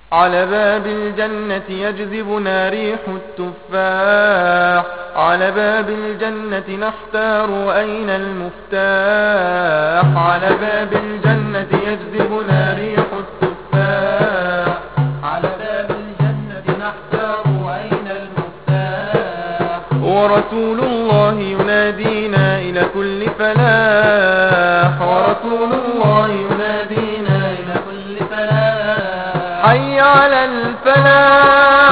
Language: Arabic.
على باب الجنة يجذبنا ريح التفاح، على باب الجنة نحتار أين المفتاح، على باب الجنة يجذبنا ريح التفاح، على باب الجنة نحتار أين المفتاح، ورسول الله ينادينا إلى كل فلاح، ورسول الله ينادينا إلى كل فلاح، حي على الفلاح.